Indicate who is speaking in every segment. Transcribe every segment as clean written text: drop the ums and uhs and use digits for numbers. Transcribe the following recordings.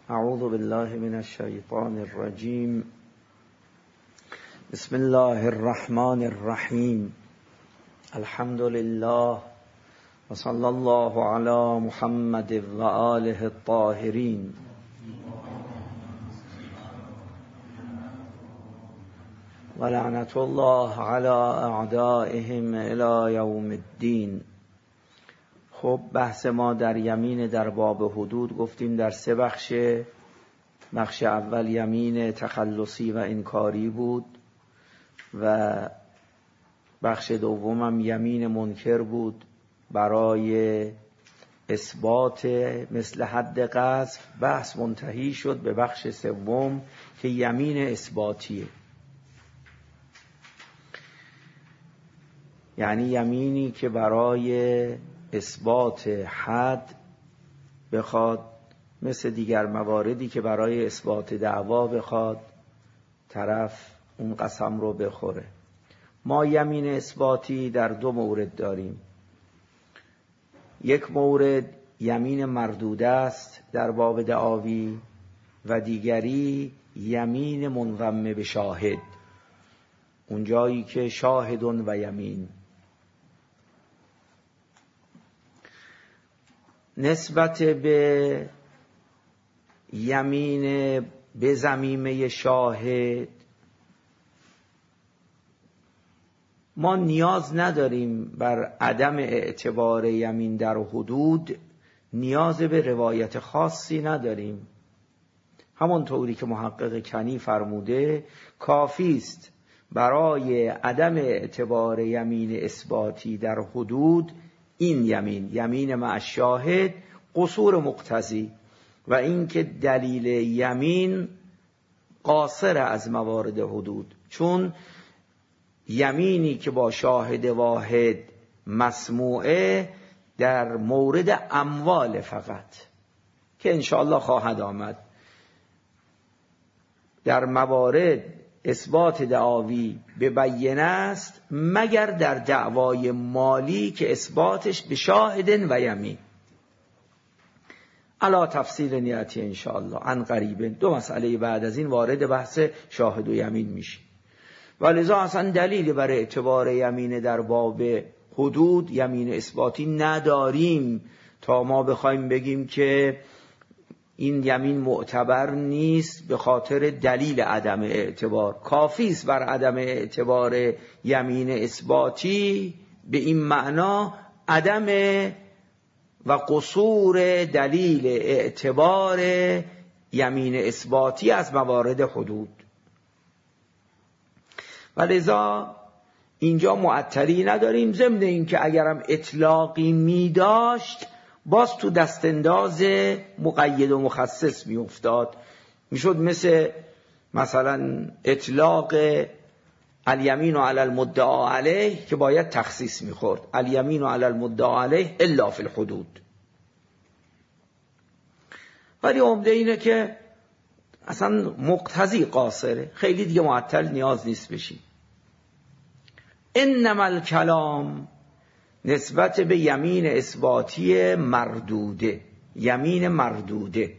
Speaker 1: اعوذ بالله من الشیطان الرجیم. بسم الله الرحمن الرحیم. الحمد لله و صلی الله علی محمد و آله الطاهرین. و لعنت الله علی اعدائهم الی یوم الدین. خب بحث ما در یمین در باب حدود گفتیم در سه بخشه. بخش اول یمین تخلصی و انکاری بود و بخش دومم یمین منکر بود برای اثبات مثل حد قذف. بحث منتهی شد به بخش سوم که یمین اثباتیه، یعنی یمینی که برای اثبات حد بخواد مثل دیگر مواردی که برای اثبات دعوا بخواد طرف اون قسم رو بخوره. ما یمین اثباتی در دو مورد داریم. یک مورد یمین مردوده است در باب دعاوی و دیگری یمین منضم به شاهد، اونجایی که شاهدون و یمین. نسبت به یمین به ضمیمه شاهد ما نیاز نداریم بر عدم اعتبار یمین در حدود، نیاز به روایت خاصی نداریم. همونطوری که محقق کنی فرموده کافی است برای عدم اعتبار یمین اثباتی در حدود این یمین مع شاهد قصور مقتضی و اینکه دلیل یمین قاصر از موارد حدود، چون یمینی که با شاهد واحد مسموعه در مورد اموال فقط که انشاءالله خواهد آمد. در موارد اثبات دعاوی به بینه است مگر در دعوای مالی که اثباتش به شاهد و یمین. علا تفصیل نیتی انشاءالله عن قریب. دو مسئله بعد از این وارد بحث شاهد و یمین میشه و لذا اصلا دلیلی برای اعتبار یمین در باب حدود یمین اثباتی نداریم تا ما بخوایم بگیم که این یمین معتبر نیست به خاطر دلیل عدم اعتبار. کافی است بر عدم اعتبار یمین اثباتی به این معنا عدم و قصور دلیل اعتبار یمین اثباتی از موارد حدود. و لذا اینجا معطلی نداریم، ضمن این که اگرم اطلاقی می داشت باز تو دستانداز مقید و مخصص می افتاد، می شد مثلا اطلاق الیمین علی المدعا علیه که باید تخصیص می خورد، الیمین علی المدعا علیه الا فی الحدود. ولی عمده اینه که اصلا مقتضی قاصره، خیلی دیگه معطل نیاز نیست بشیم. انما الکلام نسبت به یمین اثباتی مردوده، یمین مردوده.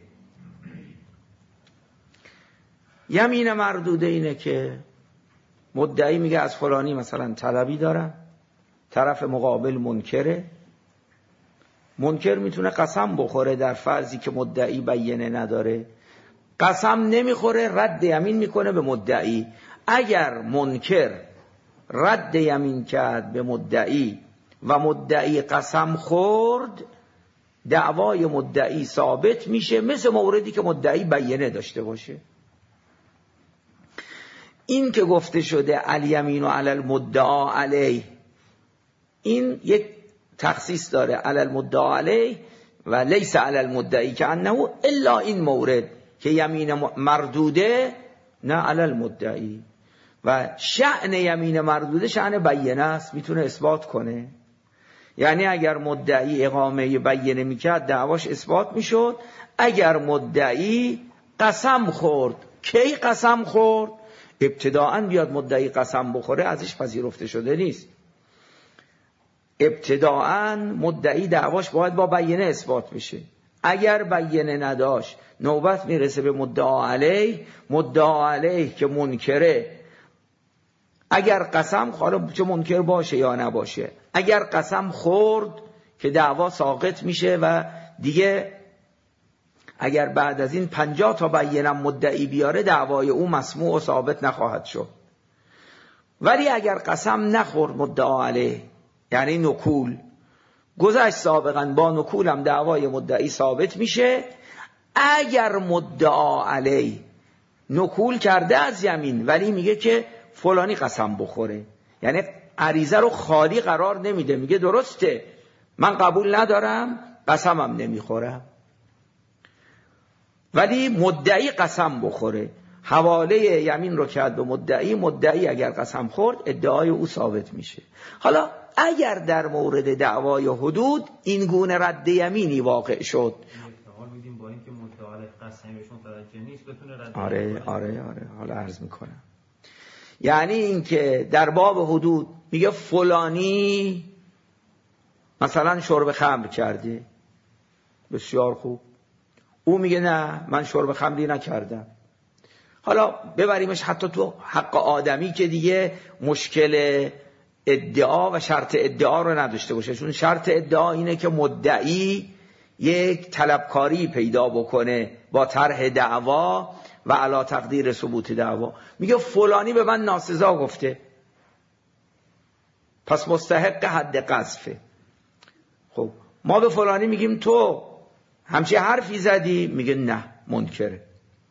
Speaker 1: یمین مردوده اینه که مدعی میگه از فلانی مثلا طلبی دارم، طرف مقابل منکره. منکر میتونه قسم بخوره در فرضی که مدعی بینه نداره، قسم نمیخوره، رد یمین میکنه به مدعی. اگر منکر رد یمین کرد به مدعی و مدعی قسم خورد، دعوای مدعی ثابت میشه مثل موردی که مدعی بینه داشته باشه. این که گفته شده الیمین علی المدعا علیه، این یک تخصیص داره، علی المدعا علیه و لیس علی المدعی که انه الا این مورد که یمین مردوده نه علی المدعی. و شأن یمین مردوده شأن بینه است، میتونه اثبات کنه. یعنی اگر مدعی اقامه بینه میکرد دعواش اثبات میشد. اگر مدعی قسم خورد، کی قسم خورد؟ ابتداءً بیاد مدعی قسم بخوره ازش پذیرفته شده نیست. ابتداءً مدعی دعواش باید با بینه اثبات بشه. اگر بینه نداشت نوبت میرسه به مدعا علیه. مدعا علیه که منکره، اگر قسم، حالا چه منکر باشه یا نباشه، اگر قسم خورد که دعوا ساقط میشه و دیگه اگر بعد از این 50 تا بینه مدعی بیاره دعوای او مسموع و ثابت نخواهد شد. ولی اگر قسم نخورد مدعا علیه، یعنی نکول گذشت سابقا، با نکول هم دعوای مدعی ثابت میشه. اگر مدعا علیه نکول کرده از یمین ولی میگه که فلانی قسم بخوره، یعنی عریضه رو خالی قرار نمیده، میگه درسته من قبول ندارم، قسمم نمیخورم، ولی مدعی قسم بخوره، حواله یمین رو کرد به مدعی. مدعی اگر قسم خورد ادعای او ثابت میشه. حالا اگر در مورد دعوای حدود این گونه رد یمینی واقع شد،
Speaker 2: میدیم با اینکه مدعا علیه قسمش متوجه نیست بتونه رد.
Speaker 1: آره حالا عرض میکنم. یعنی اینکه در باب حدود میگه فلانی مثلا شرب خمر کرده، بسیار خوب، او میگه نه من شرب خمری نکردم. حالا ببریمش حتی تو حق آدمی که دیگه مشکل ادعا و شرط ادعا رو نداشته باشه، چون شرط ادعا اینه که مدعی یک طلبکاری پیدا بکنه با طرح دعوا و علی تقدیر ثبوت دعوا. میگه فلانی به من ناسزا گفته، پس مستحق حد قذفه. خب ما به فلانی میگیم تو همچی حرفی زدی، میگه نه منکره.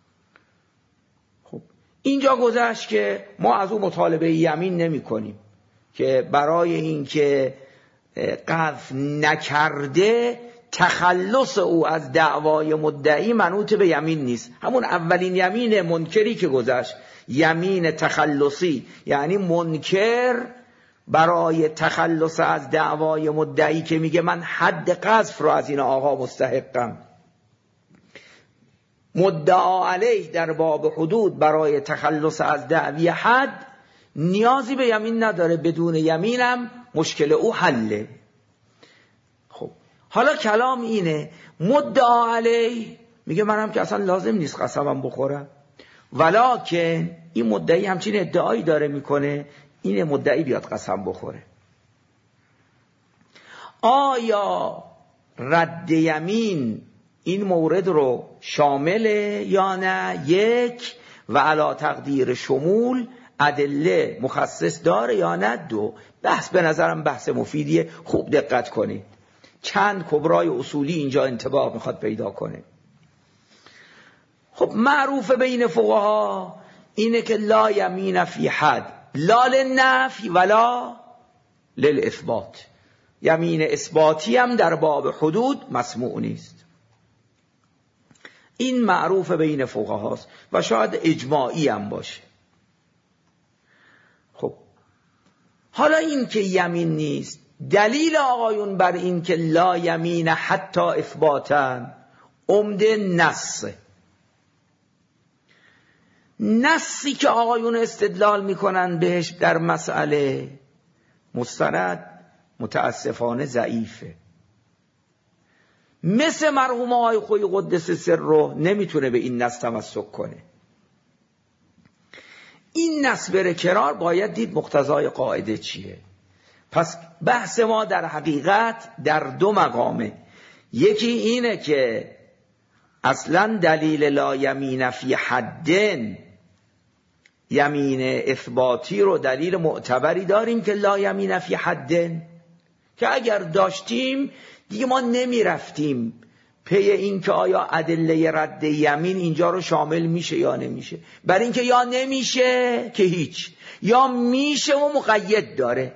Speaker 1: خب اینجا گذشت که ما از او مطالبه یمین نمی کنیم که برای اینکه قذف نکرده تخلص او از دعوای مدعی منوط به یمین نیست. همون اولین یمین منکری که گذشت، یمین تخلصی، یعنی منکر برای تخلص از دعوای مدعی که میگه من حد قذف رو از این آقا مستحقم، مدعا علیه در باب حدود برای تخلص از دعوی حد نیازی به یمین نداره، بدون یمینم مشکل او حله. خب حالا کلام اینه، مدعا علیه میگه منم که اصلا لازم نیست قسمم بخورم، ولکن این مدعی همچین ادعایی داره میکنه، این مدعی بیاد قسم بخوره. آیا رد یمین این مورد رو شامله یا نه؟ یک، و علی تقدیر شمول ادله مخصص داره یا نه؟ دو. بحث به نظرم بحث مفیدیه، خوب دقت کنید، چند کبرای اصولی اینجا انتباه میخواد پیدا کنه. خب معروف بین فقها اینه که لا یمین فی حد، لا للنفی ولا للاثبات، یمین اثباتی هم در باب حدود مسموع نیست. این معروف بین فقهاست و شاید اجماعی هم باشه. خب حالا این که یمین نیست، دلیل آقایون بر این که لا یمین حتی اثباتن عمده نصی که آقایون استدلال میکنن بهش در مسئله مستند متاسفانه ضعیفه. مثل مرحوم آقای خویی قدس سر رو نمیتونه به این نص تمسک کنه. این نص بره کنار، باید دید مقتضای قاعده چیه. پس بحث ما در حقیقت در دو مقامه. یکی اینه که اصلا دلیل لا یمین فی حدن، یمین اثباتی رو دلیل معتبری داریم که لا یمین فی حدن، که اگر داشتیم دیگه ما نمی رفتیم پی این که آیا ادله رد یمین اینجا رو شامل میشه یا نمیشه. برای اینکه یا نمیشه که هیچ، یا میشه و مقید داره.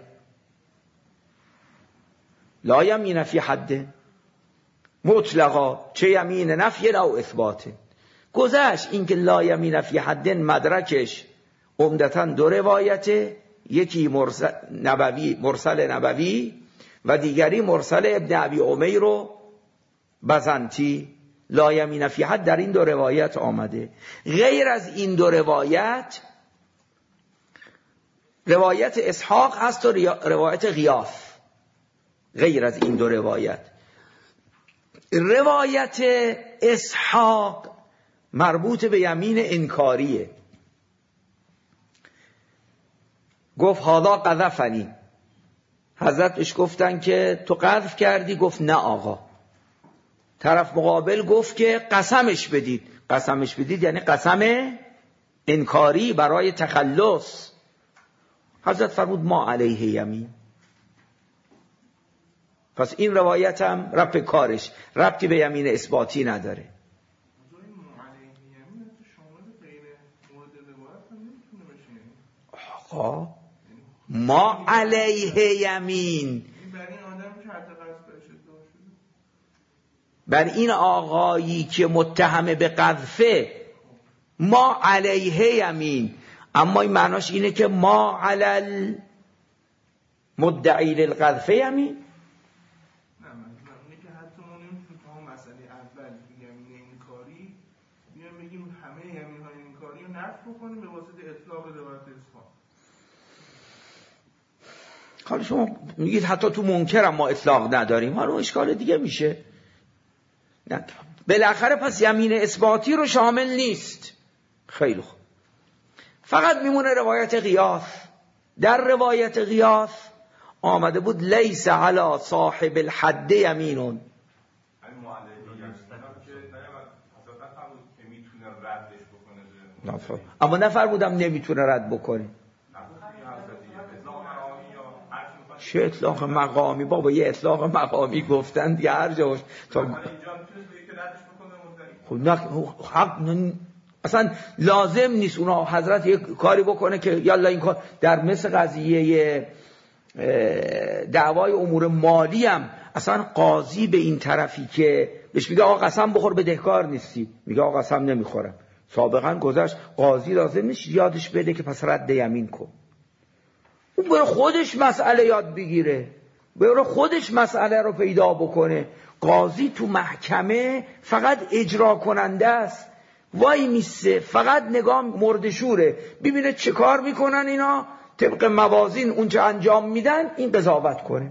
Speaker 1: لا یمین فی حد مطلقا، چه یمین نفی او اثبات. گذشت اینکه لا یمین فی حد مدرکش عمدتاً دو روایته، یکی مرسل نبوی و دیگری مرسل ابن ابی عمیر و بزنتی. لا یمین فی حد در این دو روایت آمده. غیر از این دو روایت اسحاق هست و روایت غیاث. غیر از این دو روایت اسحاق مربوط به یمین انکاریه. گفت هادا قذفنی، حضرت بهش گفتن که تو قذف کردی؟ گفت نه آقا. طرف مقابل گفت که قسمش بدید. قسمش بدید یعنی قسم انکاری برای تخلص. حضرت فرمود ما علیه یمین. پس این روایت هم ربط کارش ربطی به یمین اثباتی نداره. آقا ما علیه یمین، بر این آقایی که متهم به قذفه ما علیه یمین. اما این معناش اینه که ما علی المدعی للقذف یمین. حالا شما میگید حتی تو منکرم ما اطلاق نداریم، حالا اشکال دیگه میشه. نه بالاخره پس یمین اثباتی رو شامل نیست. خیلی خوب، فقط میمونه روایت غیاث. در روایت غیاث آمده بود لیس علی صاحب الحد یمینون. اما نفرمودم نمیتونه رد بکنه. چه اطلاق مقامی بابا، یه اطلاق مقامی گفتن دیگه هر جا تا اصلا لازم نیست اونا حضرت یک کاری بکنه که یالا این کار. در مثل قضیه دعوای امور مالی هم اصلا قاضی به این طرفی که بهش میگه آقا قسم بخور بدهکار نیستی، میگه آقا قسم نمیخورم، سابقا گذشت، قاضی لازم نیست یادش بده که پس رد یمین کن. اون بره خودش مسئله یاد بگیره، بره خودش مسئله رو پیدا بکنه. قاضی تو محکمه فقط اجرا کننده است، وای میسته فقط نگاه مردشوره، ببینه چه کار میکنن اینا، طبق موازین اون چه انجام میدن این قضاوت کنه.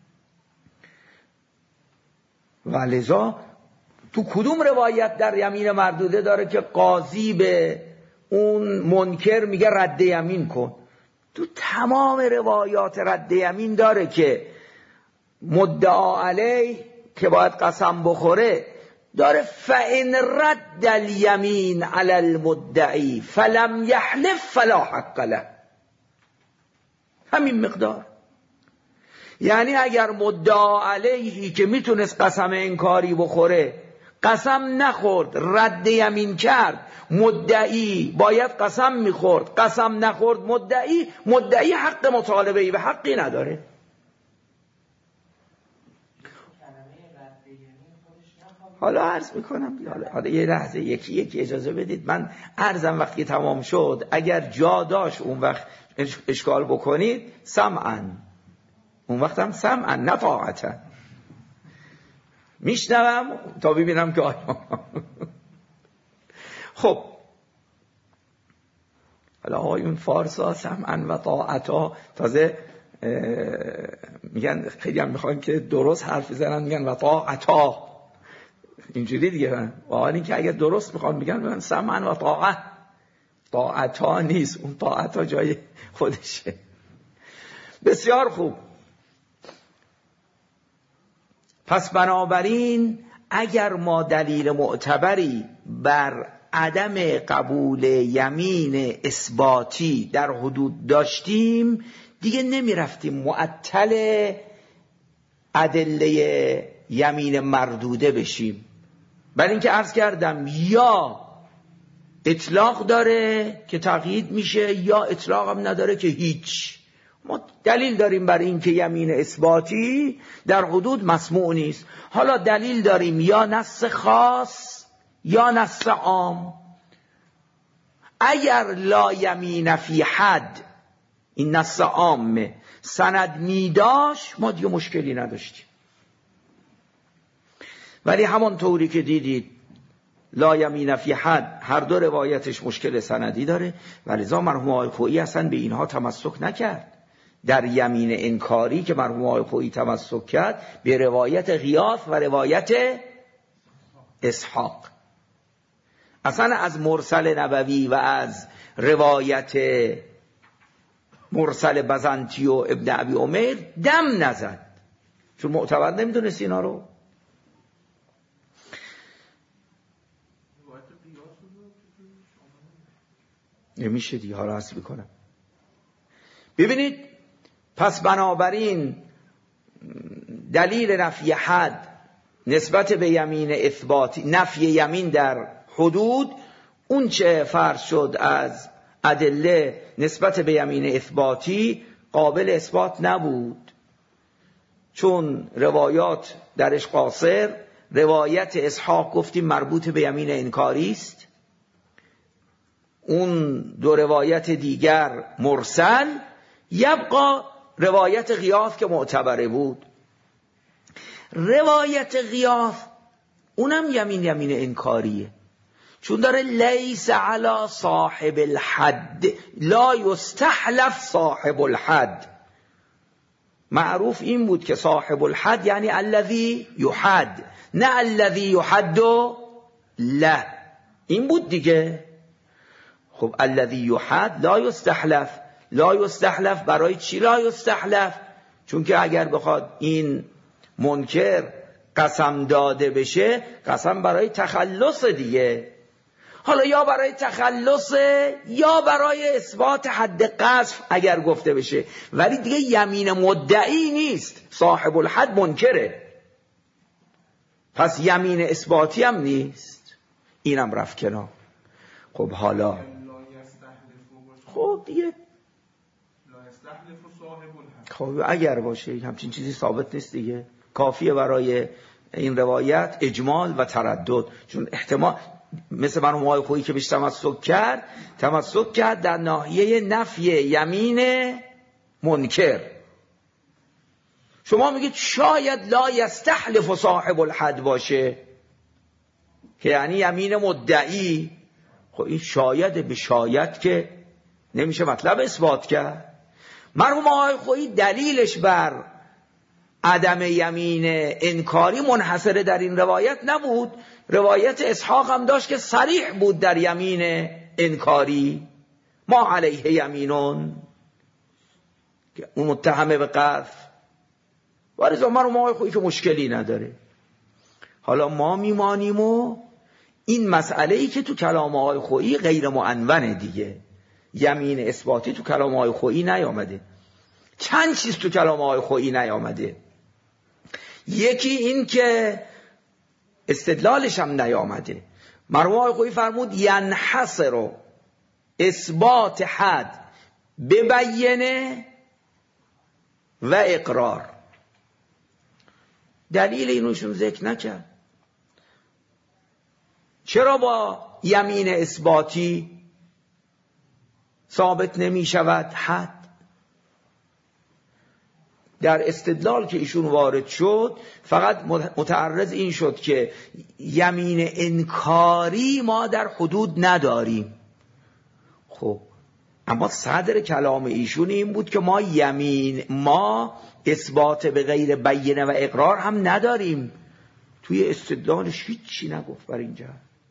Speaker 1: ولذا تو کدوم روایت در یمین مردوده داره که قاضی به اون منکر میگه رد یمین کن؟ تو تمام روایات رد یمین داره که مدعا علیه که باید قسم بخوره داره فإن رد الیمین علی المدعی فلم یحلف فلا حق له. همین مقدار. یعنی اگر مدعا علیهی که میتونست قسم انکاری بخوره قسم نخورد، رد یمین کرد، مدعی باید قسم میخورد، قسم نخورد مدعی حق مطالبه به حقی نداره. حالا عرض میکنم، حالا یه لحظه یکی اجازه بدید من عرضم وقتی تمام شد اگر جا داشت اون وقت اشکال بکنید سمعا، اون وقت هم سمعا نه طاعتا میشنوم تا ببینم که آیا خب حالا آقایون فارسا سمعا و طاعتا تازه میگن، خیلی هم میخوان که درست حرف بزنن میگن و طاعتا، اینجوری دیگه. و حالا این که اگر درست میخوان میگن سمعا و طاعتا نیست، اون طاعتا جای خودشه. بسیار خوب. پس بنابراین اگر ما دلیل معتبری بر عدم قبول یمین اثباتی در حدود داشتیم دیگه نمی رفتیم معطل ادله یمین مردوده بشیم. برای اینکه عرض کردم یا اطلاق داره که تقیید میشه یا اطلاق هم نداره که هیچ. ما دلیل داریم برای اینکه یمین اثباتی در حدود مسموع نیست. حالا دلیل داریم یا نص خاص یا نص عام. اگر لا یمین فی حد این نص عامه سند میداشت ما دیگه مشکلی نداشتیم، ولی همون طوری که دیدید لا یمین فی حد هر دو روایتش مشکل سندی داره، ولذا مرحوم آقای خویی اصلا به اینها تمسک نکرد. در یمین انکاری که مرحوم آقای خویی تمسک کرد به روایت غیاث و روایت اسحاق. اصلا از مرسل نبوی و از روایت مرسل بزنطی و ابن ابی عمر دم نزد، چون معتبر نمیدونست اینا رو. نمیشه دیگه، حالا حسب میکنم. ببینید، پس بنابراین دلیل نفی حد نسبت به یمین اثباتی، نفی یمین در حدود، اون چه فرض شد از ادله نسبت به یمین اثباتی قابل اثبات نبود، چون روایات درش قاصر. روایت اسحاق گفتیم مربوط به یمین انکاری است، اون دو روایت دیگر مرسل. یبقا روایت غیاث که معتبره بود. روایت غیاث اونم یمین انکاریه، چون داره لیس علی صاحب الحد لا یستحلف صاحب الحد. معروف این بود که صاحب الحد یعنی الذی یحد، نه الذی یحد له. این بود دیگه. خب الذی یحد لا یستحلف. لا یستحلف برای چی لا یستحلف؟ چون که اگر بخواد این منکر قسم داده بشه، قسم برای تخلص دیگه. حالا یا برای تخلص یا برای اثبات حد قذف اگر گفته بشه، ولی دیگه یمین مدعی نیست. صاحب الحد منکره، پس یمین اثباتی هم نیست. اینم رفت کنار. خب حالا خب دیگه خب اگر باشه همچین چیزی ثابت نیست دیگه. کافیه برای این روایت اجمال و تردد، چون احتمال مثل مرحوم آقای خویی که بهش تمسک کرد در ناحیه نفی یمین منکر. شما میگید شاید لا یستحلف صاحب الحد باشه که یعنی یمین مدعی. خب این شاید به شاید که نمیشه مطلب اثبات کرد. مرحوم آقای خویی دلیلش بر عدم یمین انکاری منحصر در این روایت نبود. روایت اسحاق هم داشت که صریح بود در یمین انکاری، ما علیه یمینون، که اون متهمه به قذف. ولی مرحوم آقای خویی که مشکلی نداره. حالا ما میمانیم و این مسئله‌ای که تو کلام آقای خویی غیر معنونه دیگه. یمین اثباتی تو کلام آقای خویی نیامده. چند چیز تو کلام آقای خویی نیامده. یکی این که استدلالش هم نیامده. مرحوم آقای خویی فرمود ینحصر اثبات حد ببینه و اقرار. دلیل اینوشون ذکر نکرد. چرا با یمین اثباتی ثابت نمی شود حد؟ در استدلال که ایشون وارد شد فقط متعرض این شد که یمین انکاری ما در حدود نداریم. خب اما صدر کلام ایشون این بود که ما اثبات به غیر بینه و اقرار هم نداریم. توی استدلالش هیچی نگفت بر اینجا.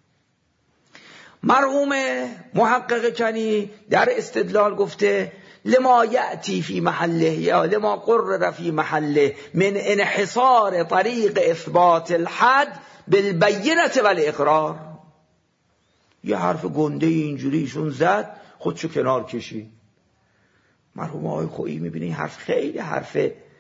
Speaker 1: مرحوم محقق کنی در استدلال گفته لما یأتی فی محله یا لما قرر فی محله من انحصار طریق اثبات الحد بالبینه والاقرار. یه حرف گنده اینجوریشون زد، خودشو کنار کشید. مرحوم آقای خویی میبینی حرف خیلی حرف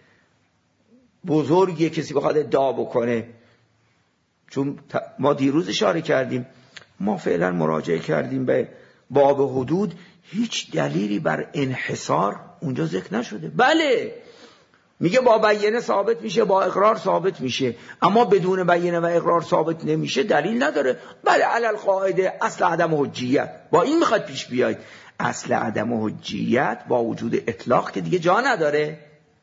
Speaker 1: بزرگیه کسی بخواد ادعا بکنه. چون ما دیروز اشاره کردیم، ما فعلا مراجعه کردیم به باب حدود، هیچ دلیلی بر انحصار اونجا ذکر نشده. بله میگه با بیانه ثابت میشه، با اقرار ثابت میشه، اما بدون بیانه و اقرار ثابت نمیشه، دلیل نداره. بله علی القاعده اصل عدم حجیت با این میخواد پیش بیاید. اصل عدم حجیت با وجود اطلاق که دیگه جا نداره.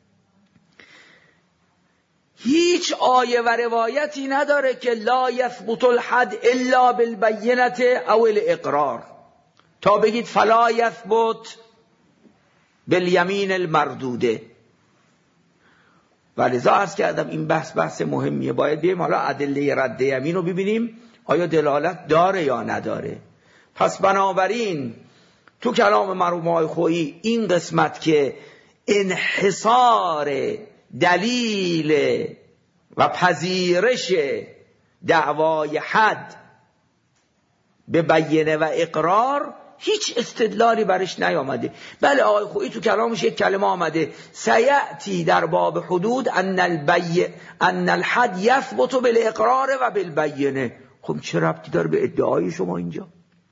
Speaker 1: هیچ آیه و روایتی نداره که لا یثبت الحد الا بالبینه او الاقرار تا بگید فلا یثبت بالیمین المردوده. ولذا عرض کردم این بحث مهمیه. باید بیم حالا ادله رد یمین رو ببینیم. آیا دلالت داره یا نداره؟ پس بنابراین تو کلام مرحوم آقای خویی این قسمت که انحصار دلیل و پذیرش دعوای حد به بیینه و اقرار هیچ استدلالی برش نیامده. بله آقای خویی تو کلامش یک کلمه آمده سیأتی در باب حدود ان الحد یثبت بالاقرار و بالبینه. خب چه ربطی داره به ادعای شما اینجا؟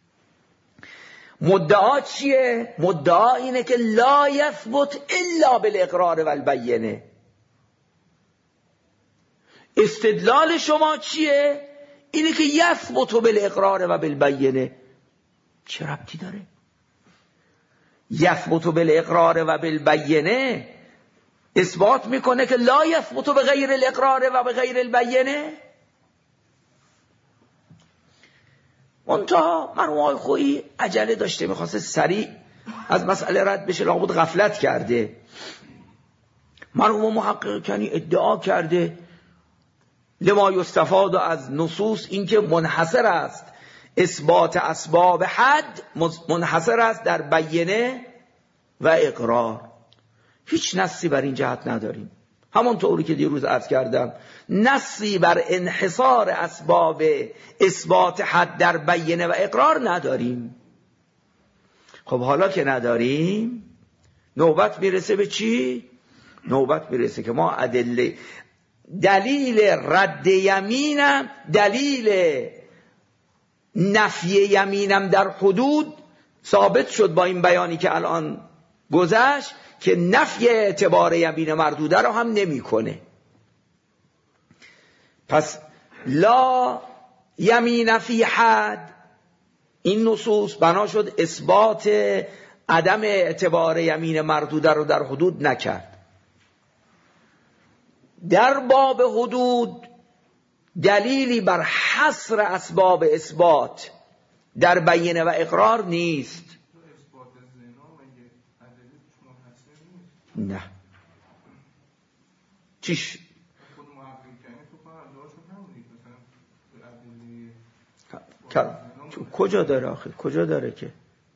Speaker 1: مدعا چیه؟ مدعا اینه که لا یثبت الا بالاقرار و البینه. استدلال شما چیه؟ اینه که یثبت بالاقرار و بالبینه. چه ربطی داره؟ یثبت بالاقرار و بالبینه اثبات میکنه که لا یثبت بغیر الاقرار و بغیر البینه. منتها مرحوم آقای خویی عجله داشته، میخواسته سریع از مسئله رد بشه، لابد غفلت کرده. مرحوم محقق کنی ادعا کرده لما یستفاد از نصوص اینکه منحصر است اثبات اسباب حد، منحصر است در بیینه و اقرار. هیچ نصی بر این جهت نداریم. همونطوری که دیروز عرض کردم نصی بر انحصار اسباب اثبات حد در بیینه و اقرار نداریم. خب حالا که نداریم نوبت میرسه به چی؟ نوبت میرسه که ما ادله دلیل رد یمینم، دلیل نفی یمینم در حدود ثابت شد با این بیانی که الان گذشت که نفی اعتبار یمین مردوده رو هم نمی کنه. پس لا یمین فی حد، این نصوص بنا شد اثبات عدم اعتبار یمین مردوده رو در حدود نکرد. در باب حدود دلیلی بر حصر اسباب اثبات در بیینه و اقرار نیست. نه چیش کجا داره آخه؟ کجا داره که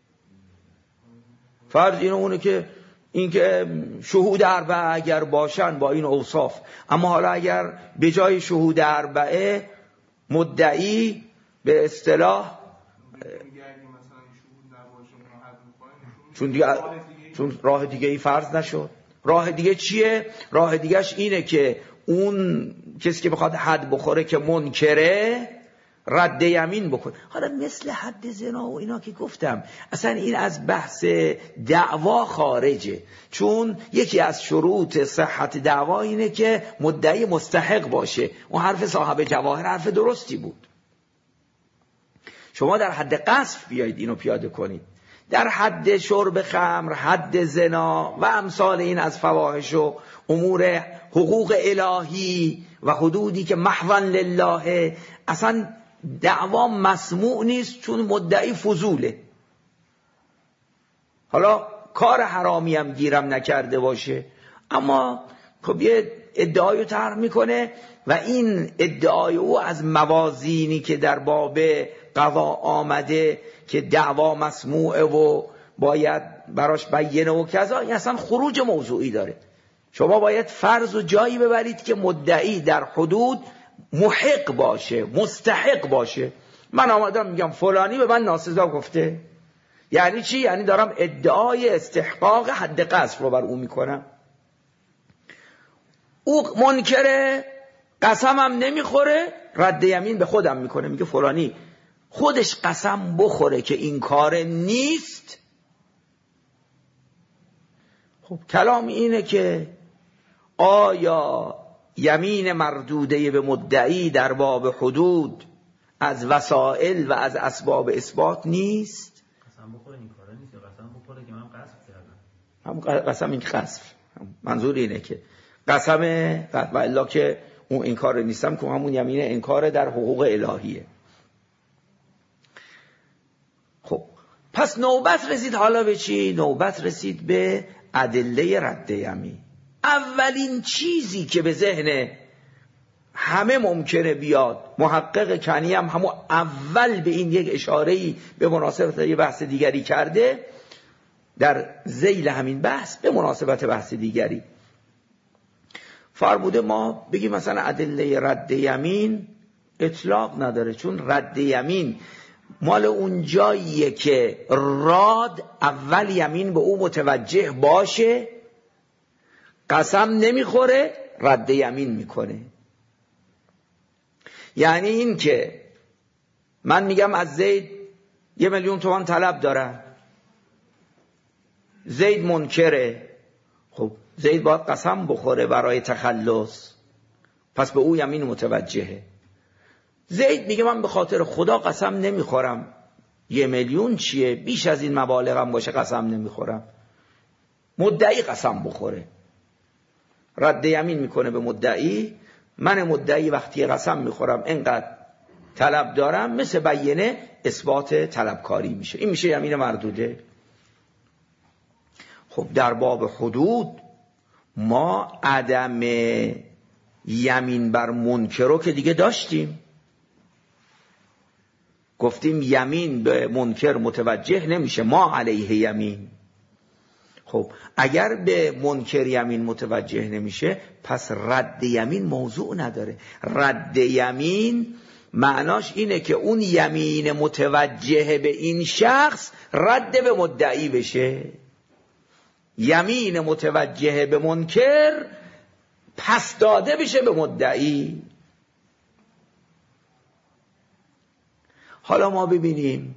Speaker 1: فرض اینه که شهود اربعه اگر باشن با این اوصاف، اما حالا اگر به جای شهود اربعه مدعی به اصطلاح چون راه دیگه ای فرض نشد. راه دیگه چیه؟ راه دیگهش اینه که اون کسی که بخواد حد بخوره که منکره رد یمین بکن. حالا مثل حد زنا و اینا که گفتم اصلا این از بحث دعوا خارجه، چون یکی از شروط صحت دعوا اینه که مدعی مستحق باشه. اون حرف صاحب جواهر حرف درستی بود. شما در حد قذف بیایید اینو پیاده کنید، در حد شرب خمر، حد زنا و امثال این از فواحش و امور حقوق الهی و حدودی که محو لله اصلا دعوا مسموع نیست، چون مدعی فضوله. حالا کار حرامی هم گیرم نکرده باشه، اما خب یه ادعای طرح میکنه و این ادعای او از موازینی که در باب قضا آمده که دعوا مسموعه و باید براش بیینه و کذا، این اصلا خروج موضوعی داره. شما باید فرض و جایی ببرید که مدعی در حدود محق باشه، مستحق باشه. من آمدم میگم فلانی به من ناسزا گفته، یعنی چی؟ یعنی دارم ادعای استحقاق حد قذف رو بر او میکنم. او منکره، قسمم نمیخوره، رد یمین به خودم میکنه، میگه فلانی خودش قسم بخوره که این کار نیست. خب کلام اینه که آیا یمین مردوده به مدعی در باب حدود از وسائل و از اسباب اثبات نیست؟
Speaker 2: قسم بخوره این کاره نیست، یا قسم بخوره که من قذف کردم.
Speaker 1: هم قسم این که قذف، منظور اینه که قسم و الا که اون انکار نیستم که همون یمین انکار در حقوق الهیه. خب پس نوبت رسید حالا به چی؟ نوبت رسید به ادله رد یمین. اولین چیزی که به ذهن همه ممکنه بیاد. محقق کنی هم همون اول به این یک اشاره‌ای به مناسبت یه بحث دیگری کرده در ذیل همین بحث به مناسبت بحث دیگری. فرموده ما بگیم مثلا ادله رد یمین اطلاق نداره، چون رد یمین مال اون جاییه که راد اول یمین به او متوجه باشه، قسم نمیخوره، رد یمین میکنه. یعنی این که من میگم از زید 1,000,000 تومان طلب دارم، زید منکره، خب زید باید قسم بخوره برای تخلص، پس به او یمین متوجهه. زید میگه من به خاطر خدا قسم نمیخورم، 1,000,000 چیه، بیش از این مبالغم باشه قسم نمیخورم. مدعی قسم بخوره، رد یمین میکنه به مدعی. من مدعی وقتی قسم میخورم اینقدر طلب دارم، مثل بیینه اثبات طلبکاری میشه، این میشه یمین مردوده. خب در باب حدود ما عدم یمین بر منکر رو که دیگه داشتیم، گفتیم یمین به منکر متوجه نمیشه، ما علیه یمین. خب اگر به منکر یمین متوجه نمیشه پس رد یمین موضوع نداره. رد یمین معناش اینه که اون یمین متوجه به این شخص رد به مدعی بشه، یمین متوجه به منکر پس داده بشه به مدعی. حالا ما ببینیم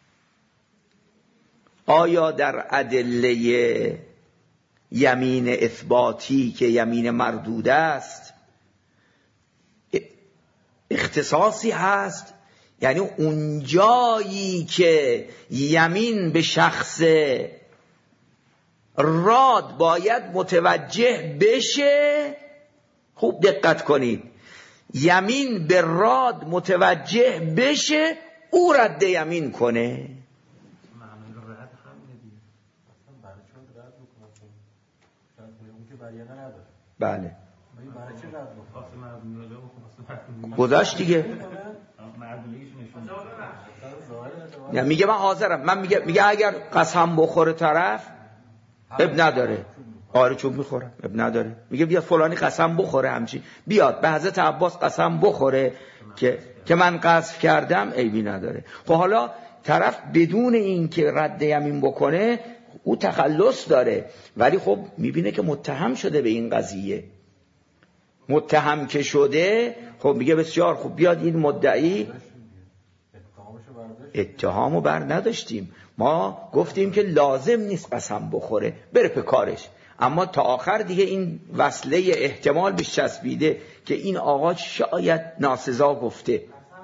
Speaker 1: آیا در ادله یمین اثباتی که یمین مردود است اختصاصی هست؟ یعنی اون جایی که یمین به شخص راد باید متوجه بشه، خوب دقت کنید، یمین به راد متوجه بشه او رد یمین کنه. بله گذاشت دیگه. میگه من حاضرم، من میگه اگر قسم بخوره طرف اب نداره، آره چون میخورم اب نداره، میگه بیاد فلانی قسم بخوره، همچی بیاد به حضرت عباس قسم بخوره که من قذف کردم، عیبی نداره. خب حالا طرف بدون این که رد یمین بکنه او تخلص داره، ولی خب میبینه که متهم شده به این قضیه. متهم که شده خب میگه بسیار خوب، بیاد این مدعی. اتهامو بر نداشتیم، ما گفتیم که لازم نیست قسم بخوره، بره به کارش، اما تا آخر دیگه این وصله احتمال بهش چسبیده که این آقا شاید ناسزا گفته.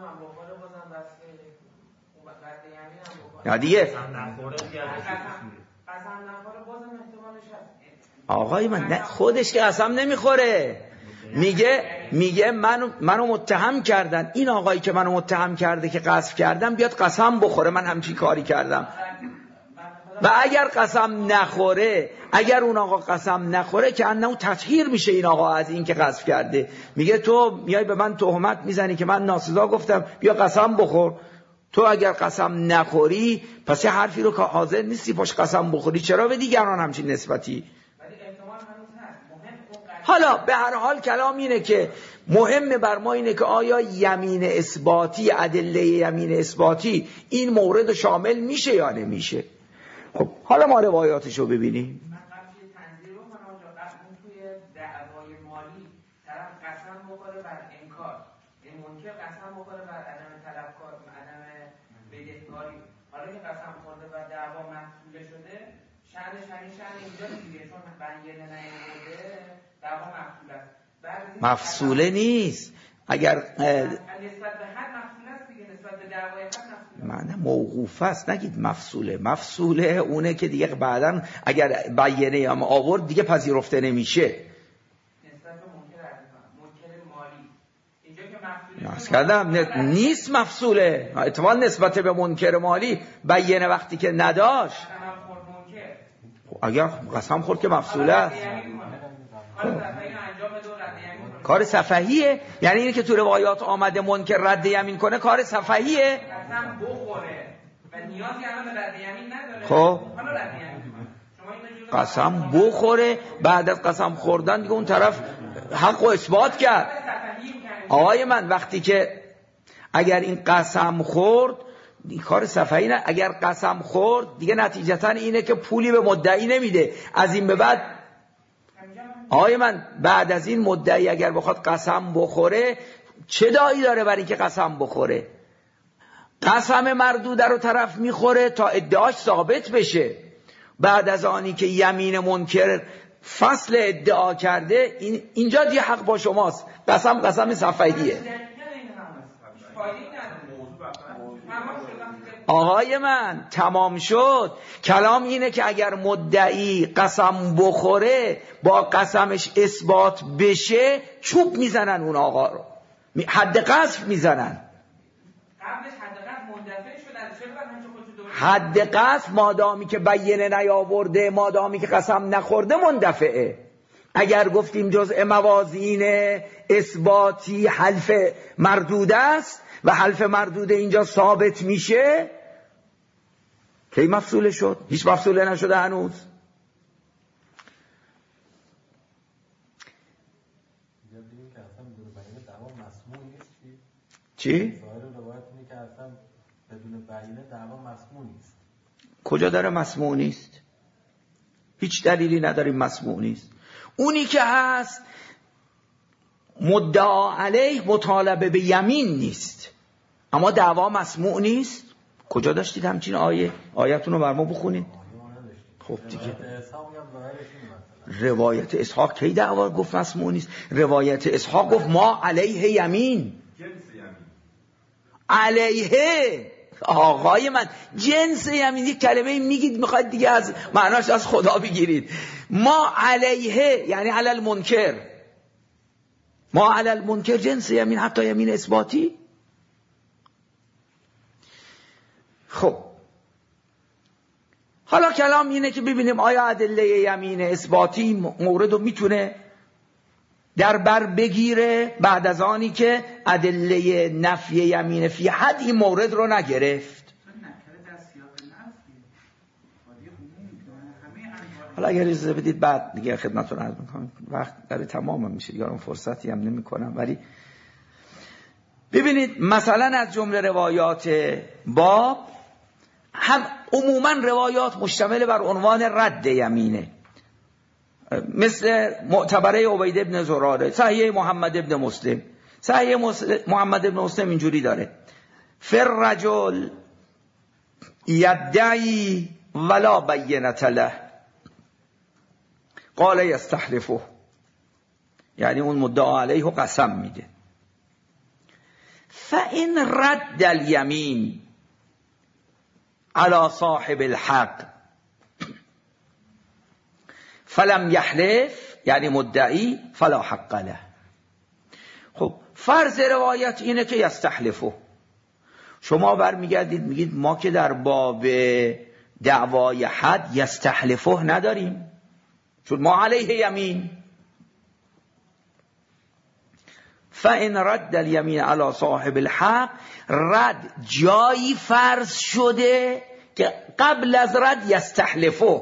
Speaker 1: نه دیگه آقای من نه، خودش که قسم نمیخوره، میگه منو متهم کردن، این آقایی که منو متهم کرده که قذف کردم بیاد قسم بخوره من همچین کاری کردم. و اگر قسم نخوره، اگر اون آقا قسم نخوره که انه تطهیر میشه این آقا از این که قذف کرده. میگه تو میای به من تهمت میزنی که من ناسزا گفتم، بیا قسم بخور. تو اگر قسم نخوری پس یه حرفی رو که حاضر نیستی پاش قسم بخوری، چرا به دیگران همچین نسبتی؟ حالا به هر حال کلام اینه که مهم بر ما اینه که آیا یمین اثباتی، ادله یمین اثباتی این مورد شامل میشه یا نمیشه. خب حالا ما روایاتشو ببینیم.
Speaker 3: من قبل تنظیر رو کنم اون توی دعوای مالی طرف قسم بخوره بر انکار، این منکر قسم بخوره بر عدم طلبکار، عدم بدهکاری. حالا که قسم خورده و دعوا محصوله شده، شأنش اینجا دیگه، چون بیانیه نیامده دعوا محصوله است.
Speaker 1: مفصوله نیست. اگر
Speaker 3: نسبت به حد مفصوله است دیگه، نسبت به دعوای حد مفصوله.
Speaker 1: معنی موقوف است، نگید مفصوله اونه که دیگه بعداً اگر بیانیه هم آورد دیگه پذیرفته نمیشه.
Speaker 3: نسبت به منکر مالی اینجا که مفصوله
Speaker 1: کردم نیست مفصوله. اتفاقا نسبت به منکر مالی بیانیه وقتی که نداشت، اگر قسم خورد که مفصوله است. کار سفهیه. یعنی اینه که تو روایات آمده منکر رد یمین کنه کار سفهیه.
Speaker 3: قسم بخوره و نیازی الان به رد یمین نداره.
Speaker 1: خب
Speaker 3: حالا رد یمین
Speaker 1: قسم بخوره، بعد از قسم خوردن دیگه اون طرف حق و اثبات کرد. آقای من وقتی که اگر این قسم خورد کار سفهی نه، اگر قسم خورد دیگه نتیجتا اینه که پولی به مدعی نمیده. از این به بعد آقای من بعد از این مدعی اگر بخواد قسم بخوره چه دایی داره برای اینکه قسم بخوره؟ قسم مردوده رو طرف میخوره تا ادعاش ثابت بشه. بعد از آنی که یمین منکر فصل ادعا کرده اینجا دیگه حق با شماست. قسم سفهیه. آقای من تمام شد. کلام اینه که اگر مدعی قسم بخوره با قسمش اثبات بشه چوب میزنن اون آقا رو، حد قذف میزنن. حد قذف مادامی که بیینه نیاورده، مادامی که قسم نخورده مندفعه. اگر گفتیم جزء موازین اثباتی حلف مردود است و حلف مردود اینجا ثابت میشه، کی مفصوله شد؟ هیچ مفصوله نشده هنوز. چی؟ کجا داره مسموع نیست؟ هیچ دلیلی نداریم مسموع نیست. اونی که هست مدعا علیه مطالبه به یمین نیست، اما دعوا مسموع نیست. کجا داشتید همچین آیتون رو بر ما بخونید؟ خب دیگه روایت اسحاق کی دعوا گفت مسموع نیست؟ روایت اسحاق گفت ما علیه یمین. علیه آقای من جنس یمین، یک کلمه میگید میخواید دیگه از معناش از خدا بگیرید. ما علیه یعنی علی المنکر، ما علی المنکر جنس یمین، حتی یمین اثباتی. خب حالا کلام اینه که ببینیم آیا ادله یمین اثباتی مورد رو میتونه در بر بگیره بعد از آنی که ادله نفی یمین فی حد این مورد رو نگرفت. حالا اگر اجازه بدید بعد دیگه خدمتتون عرض می‌کنم، وقت داره تمام میشه دیگه، اون فرصتی هم نمی‌کنم. ولی ببینید مثلا از جمله روایات باب هم عموما روایات مشتمل بر عنوان رد یمینه، مثل معتبره عبید ابن زراره، صحیح محمد ابن مسلم. صحیح محمد ابن مسلم اینجوری داره: فر رجل یدعی ولا بینت له قال یستحلفه، یعنی اون مدعا علیه قسم میده. فإن رد الیمین علی صاحب الحق فلم یحلف، یعنی مدعی، فلا حق له. خب فرض روایت اینه که یستحلفه. شما برمیگردید میگید ما که در باب دعوای حد یستحلفه نداریم، چون ما علیه یمین. فإن رد الیمین علی صاحب الحق، رد جایی فرض شده که قبل از رد یستحلفه.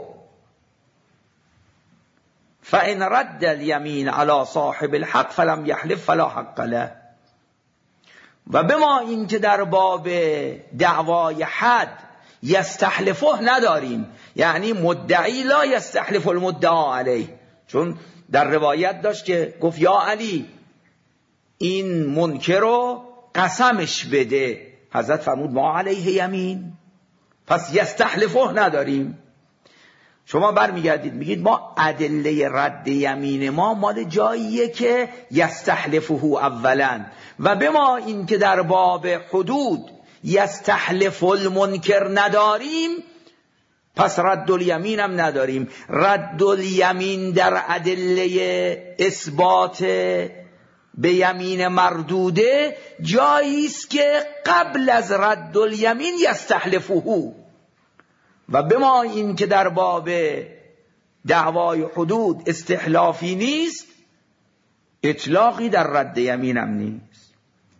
Speaker 1: فإن رد الیمین علی صاحب الحق فلم یحلف فلا حق له. و بما این که در باب دعوای حد یستحلفه نداریم، یعنی مدعی لا یستحلف المدعا علیه، چون در روایت داشت که گفت یا علی این منکر رو قسمش بده، حضرت فرمود ما علیه یمین، پس یستحلفه نداریم. شما برمیگردید میگید ما ادله رد یمین ما مال جاییه که یستحلفه اولا، و به ما این که در باب حدود یستحلف المنکر نداریم، پس رد الیمین هم نداریم. رد الیمین در ادله اثبات به یمین مردوده جایی است که قبل از رد الیمین یستحلفه، و به ما این که در باب دعوای حدود استحلافی نیست، اطلاقی در رد یمینم نیست.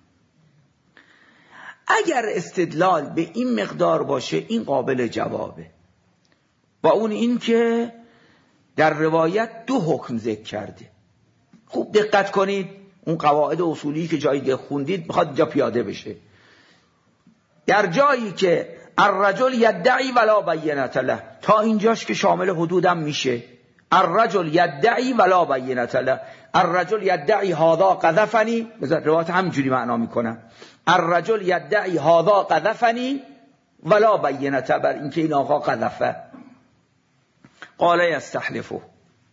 Speaker 1: اگر استدلال به این مقدار باشه این قابل جوابه، با اون این که در روایت 2 حکم ذکر کرده. خوب دقت کنید، اون قواعد اصولی که جایی خوندید میخواد اینجا پیاده بشه. در جایی که الرجل یدعی ولا بینة له، تا اینجاش که شامل حدودم میشه. الرجل یدعی ولا بینة له، الرجل یدعی هذا قذفنی، بذار روایت همینجوری معنا میکنم. الرجل یدعی هذا قذفنی ولا بینة، بر اینکه این آقا قذفه. قال یستحلفه.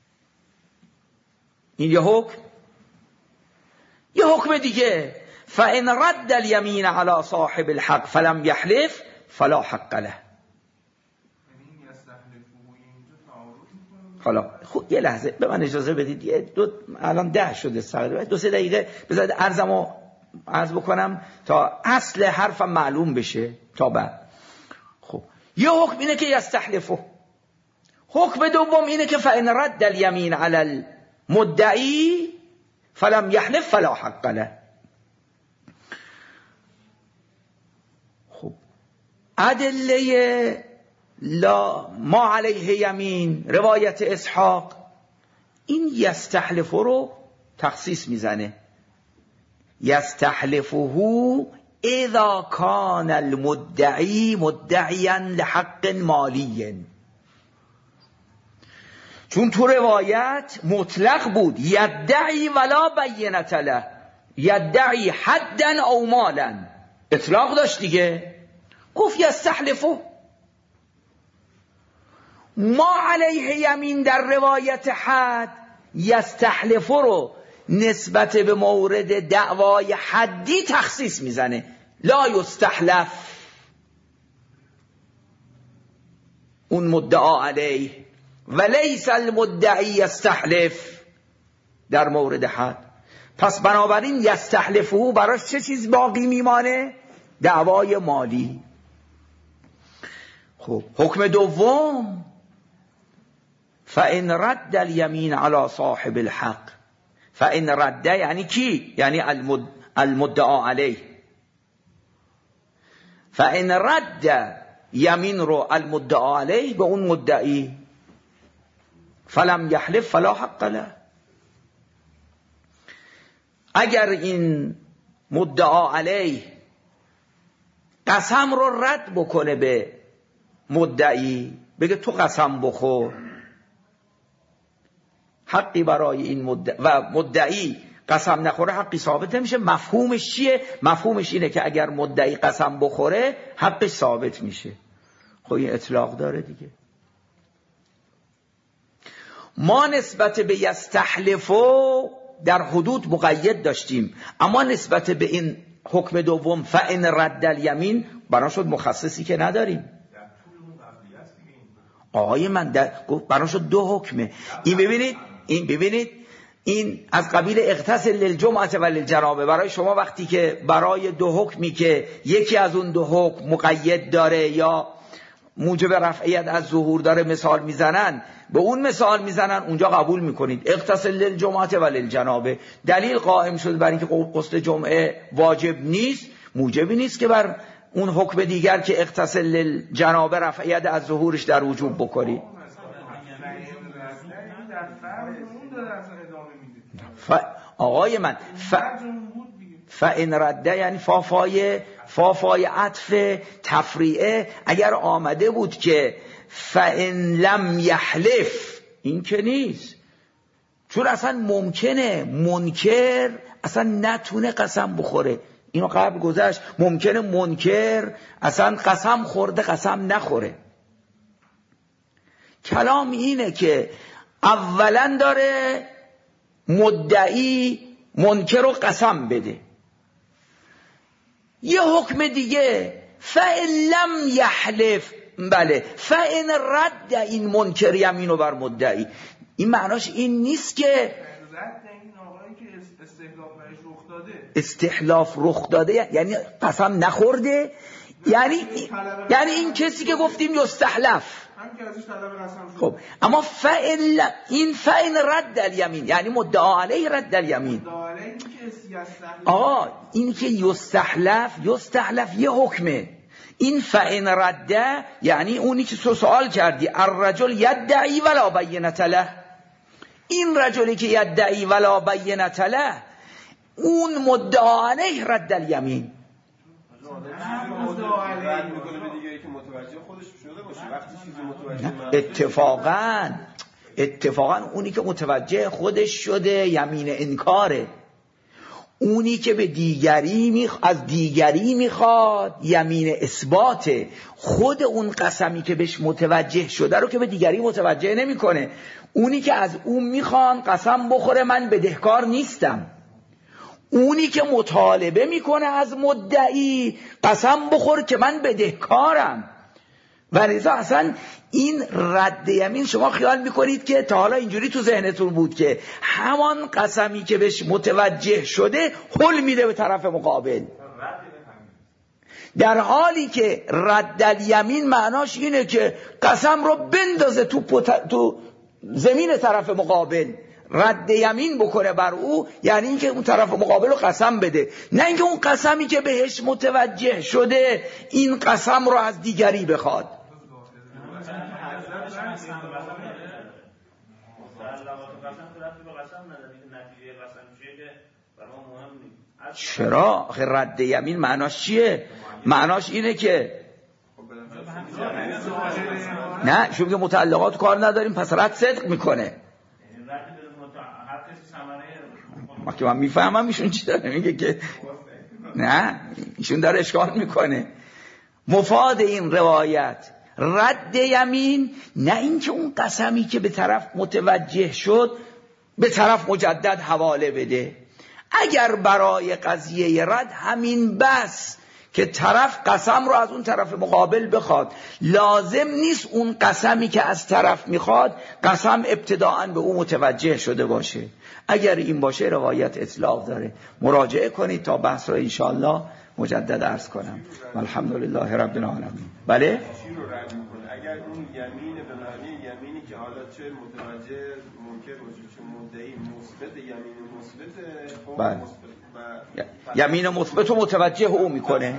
Speaker 1: این یه حکم. یه حکم دیگه، فإن رد اليمين على صاحب الحق فلم يحلف فلا حق له. حالا خود یه لحظه به من اجازه بدید، الان 10 شده ساعت، 2-3 دقیقه بذارید عرض بکنم تا اصل حرفم معلوم بشه تا بعد. خب یه حکم اینه که یستحلفه. حکم دوم اینه که فإن رد اليمين على المدعی فلم يحلف فلا حق له. خب ادله لا ما علیه یمین، روایت اسحاق، این یستحلفه رو تخصیص میزنه. یستحلفه اذا کان المدعی مدعیا لحق مالی. چون تو روایت مطلق بود، یدعی ولا بینة له، یدعی حدا او مالا، اطلاق داشت دیگه. گفت یستحلفه. ما علیه یمین در روایت حد یستحلفه رو نسبت به مورد دعوای حدی تخصیص میزنه. لا یستحلف اون مدعا علیه و لیس المدعی یستحلف در مورد حد. پس بنابراین یستحلفه براش چه چیز باقی میمانه؟ دعوای مالی. خب حکم دوم فإن رد اليمين على صاحب الحق. فإن رد یعنی کی؟ یعنی المدعا علیه. فإن رد یمین رو المدعا علیه به اون مدعی، فلم یحلف فلا حق له. اگر این مدعا علیه قسم رو رد بکنه به مدعی، بگه تو قسم بخور، حقی برای این مدعی قسم نخوره حقی ثابت نمیشه. مفهومش چیه؟ مفهومش اینه که اگر مدعی قسم بخوره حقش ثابت میشه. خب این اطلاق داره دیگه. ما نسبت به یستحلفو در حدود مقید داشتیم، اما نسبت به این حکم دوم فإن رد الیمین بنا شد مخصصی که نداریم. آقای من بنا شد 2 حکمه. این ببینید این از قبیل اغتسل للجمعه و للجنابه. برای شما وقتی که برای 2 حکمی که یکی از اون 2 حکم مقید داره یا موجب رفعیت از ظهور داره مثال میزنن، به اون مثال میزنن، اونجا قبول میکنید اغتسل للجمعه و للجنابه. دلیل قائم شد برای اینکه غسل جمعه واجب نیست، موجبی نیست که بر اون حکم دیگر که اغتسل للجنابه رفعیت از ظهورش در وجوب بکنید. آقای من فإن رده یعنی فافای عطف تفریعه. اگر آمده بود که فإن لم یحلف، این که نیست، چون اصلا ممکنه منکر اصلا نتونه قسم بخوره. اینو قبل گذشت. ممکنه منکر اصلا قسم خورده قسم نخوره. کلام اینه که اولا داره مدعی منکر رو قسم بده. یه حکم دیگه فإن لم یحلف، بله فإن رد این منکر یمینو بر مدعی. این معناش این نیست که استحلاف رخ داده یعنی قسم نخورده، یعنی این کسی که گفتیم یستحلف،
Speaker 4: هم که ازش طلب قسم شد.
Speaker 1: خب اما فعل رد الیمین، یعنی مدعا علیه رد الیمین. آقا این که یستحلف یه حکمه. این فعل رده یعنی اونی که سوال کردی الرجل یدعی ولا بینة له، این رجلی که یدعی ولا بینة له اون مدعا علیه رد الیمین. اتفاقا اونی که متوجه خودش شده یمین انکاره، اونی که به دیگری از دیگری میخواد یمین اثباته. خود اون قسمی که بهش متوجه شده رو که به دیگری متوجه نمیکنه. اونی که از اون میخوان قسم بخوره من بدهکار نیستم، اونی که مطالبه میکنه از مدعی قسم بخور که من بدهکارم. ولذا اصلا این رد یمین شما خیال میکنید که تا حالا اینجوری تو ذهنتون بود که همان قسمی که بهش متوجه شده حل میده به طرف مقابل، در حالی که رد الیمین معناش اینه که قسم رو بندازه تو زمین طرف مقابل، رد یمین بکنه بر او، یعنی اینکه اون طرف مقابل رو قسم بده، نه اینکه اون قسمی که بهش متوجه شده این قسم رو از دیگری بخواد. چرا؟ آخه رد یمین معناش چیه؟ معناش اینه که نه چون که متعلقات کار نداریم پس رد صدق میکنه. ما که من میفهمم ایشون چی داره میگه که نه ایشون داره اشکال میکنه. مفاد این روایت رد یمین نه اینکه اون قسمی که به طرف متوجه شد به طرف مجدد حواله بده. اگر برای قضیه رد همین بس که طرف قسم رو از اون طرف مقابل بخواد، لازم نیست اون قسمی که از طرف میخواد قسم ابتداءً به اون متوجه شده باشه. اگر این باشه روایت اطلاق داره. مراجعه کنید تا بحث رو انشاءالله مجدد عرض کنم. الحمدلله رب العالمین. بله؟
Speaker 5: اگر اون یمین به معنی یمینی که حالا چه متوجه ممکن باشه چه مدعی مثبت یمین مثبت
Speaker 1: بله. یمین مثبت رو متوجه او میکنه.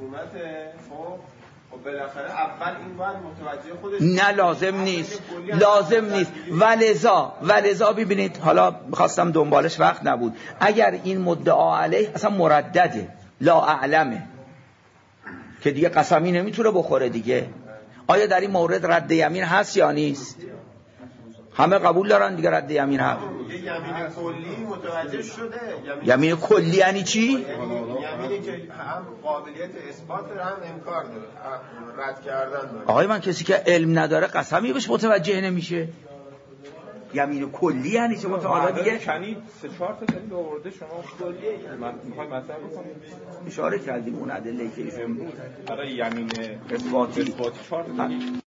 Speaker 5: خب بالاخره اول این باید متوجه خودش
Speaker 1: نه لازم نیست ولذا ببینید حالا میخواستم دنبالش وقت نبود. اگر این مدعا علیه اصلا مردده لا اعلمه که دیگه قسمی نمیتونه بخوره دیگه، آیا در این مورد رد یمین هست یا نیست؟ همه قبول دارن دیگه رد یمین هست.
Speaker 5: یمین کلی متوجه شده.
Speaker 1: یمین کلی یعنی چی؟
Speaker 5: یمینی که هم قابلیت اثبات داره هم انکار داره، رد کردن داره.
Speaker 1: آقای من کسی که علم نداره قسمی بهش متوجه نمیشه. یمین کلی یعنی چه متعالی دیگه؟
Speaker 4: کنید 3-4 تا دلیل آورده شما کلیه من میخوام مطرح بکنم.
Speaker 1: اشاره کردیم اون ادله که ایشون
Speaker 4: برای یمین
Speaker 1: اثباتی
Speaker 4: 4 تا